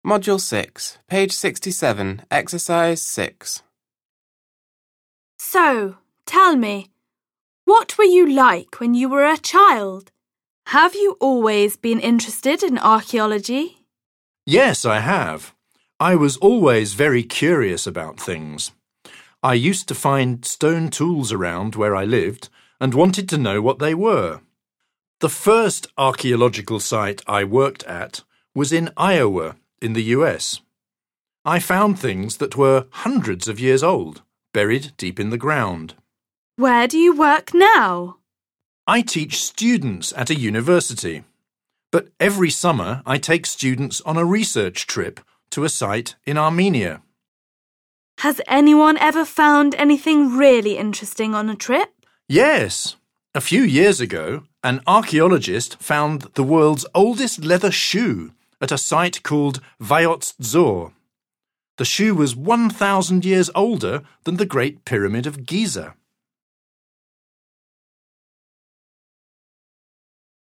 Module 6, page 67, exercise 6. So, tell me, what were you like when you were a child? Have you always been interested in archaeology? Yes, I have. I was always very curious about things. I used to find stone tools around where I lived and wanted to know what they were. The first archaeological site I worked at was in Iowa, in the US. I found things that were hundreds of years old, buried deep in the ground. Where do you work now? I teach students at a university, but every summer I take students on a research trip to a site in Armenia. Has anyone ever found anything really interesting on a trip? Yes. A few years ago, an archaeologist found the world's oldest leather shoe at a site called Vayots Dzor. The shoe was 1,000 years older than the Great Pyramid of Giza.